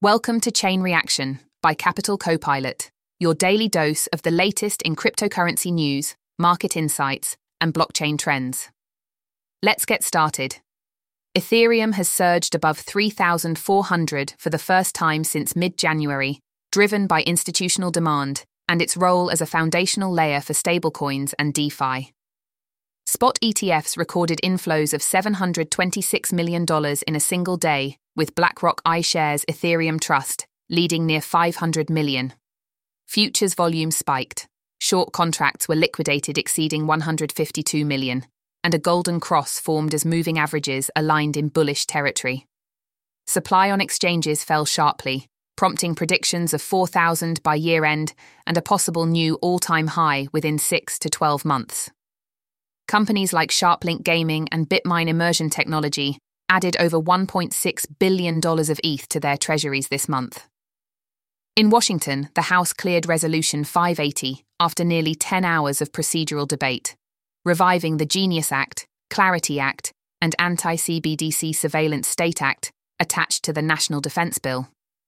Welcome to Chain Reaction by Capital Copilot, your daily dose of the latest in cryptocurrency news, market insights, and blockchain trends. Let's get started. Ethereum has surged above 3,400 for the first time since mid-January, driven by institutional demand and its role as a foundational layer for stablecoins and DeFi. Spot ETFs recorded inflows of $726 million in a single day, with BlackRock iShares Ethereum Trust leading near $500 million. Futures volume spiked. Short contracts were liquidated exceeding $152 million, and a golden cross formed as moving averages aligned in bullish territory. Supply on exchanges fell sharply, prompting predictions of 4,000 by year-end and a possible new all-time high within 6 to 12 months. Companies like SharpLink Gaming and Bitmine Immersion Technology added over $1.6 billion of ETH to their treasuries this month. In Washington, the House cleared Resolution 580 after nearly 10 hours of procedural debate, reviving the Genius Act, Clarity Act, and Anti-CBDC Surveillance State Act attached to the National Defense Bill.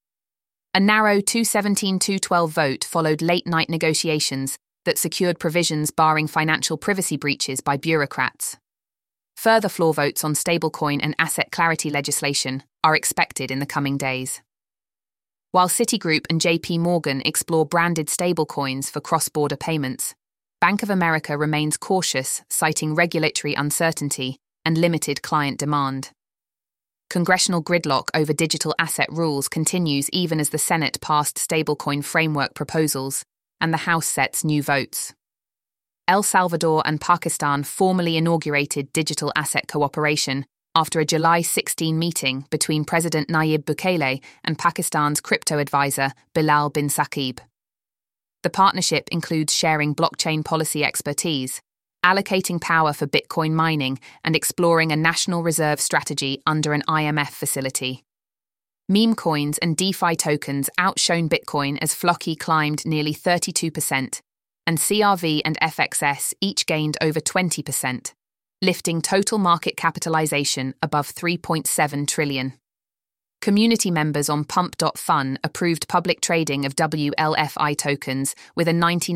A narrow 217-212 vote followed late-night negotiations that secured provisions barring financial privacy breaches by bureaucrats. Further floor votes on stablecoin and asset clarity legislation are expected in the coming days. While Citigroup and JP Morgan explore branded stablecoins for cross-border payments, Bank of America remains cautious, citing regulatory uncertainty and limited client demand. Congressional gridlock over digital asset rules continues even as the Senate passed stablecoin framework proposals and the House sets new votes. El Salvador and Pakistan formally inaugurated digital asset cooperation after a July 16 meeting between President Nayib Bukele and Pakistan's crypto advisor Bilal bin Saqib. The partnership includes sharing blockchain policy expertise, allocating power for Bitcoin mining, and exploring a national reserve strategy under an IMF facility. Meme coins and DeFi tokens outshone Bitcoin as Floki climbed nearly 32%, and CRV and FXS each gained over 20%, lifting total market capitalization above $3.7 trillion. Community members on Pump.Fun approved public trading of WLFI tokens with a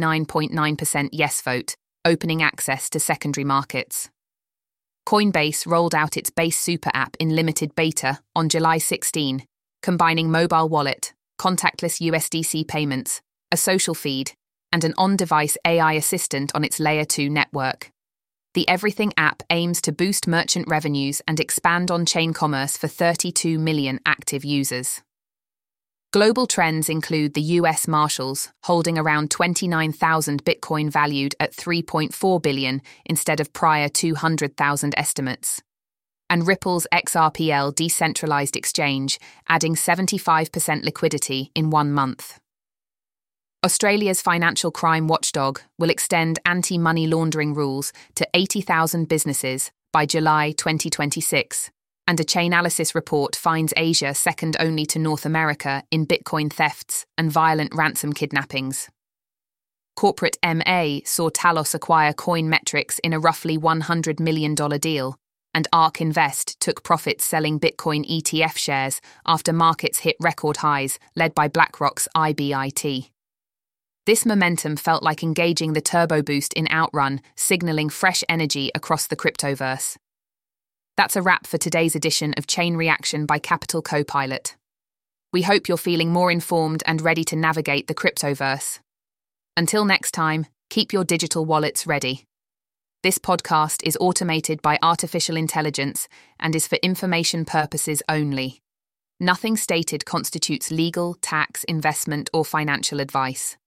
99.9% yes vote, opening access to secondary markets. Coinbase rolled out its Base Super app in limited beta on July 16, combining mobile wallet, contactless USDC payments, a social feed, and an on-device AI assistant on its Layer 2 network. The Everything app aims to boost merchant revenues and expand on-chain commerce for 32 million active users. Global trends include the US Marshals holding around 29,000 Bitcoin valued at $3.4 billion instead of prior 200,000 estimates, and Ripple's XRPL decentralized exchange adding 75% liquidity in 1 month. Australia's financial crime watchdog will extend anti-money laundering rules to 80,000 businesses by July 2026, and a Chainalysis report finds Asia second only to North America in Bitcoin thefts and violent ransom kidnappings. Corporate MA saw Talos acquire Coinmetrics in a roughly $100 million deal, and ARK Invest took profits selling Bitcoin ETF shares after markets hit record highs led by BlackRock's IBIT. This momentum felt like engaging the turbo boost in Outrun, signaling fresh energy across the cryptoverse. That's a wrap for today's edition of Chain Reaction by Capital Copilot. We hope you're feeling more informed and ready to navigate the cryptoverse. Until next time, keep your digital wallets ready. This podcast is automated by artificial intelligence and is for information purposes only. Nothing stated constitutes legal, tax, investment, or financial advice.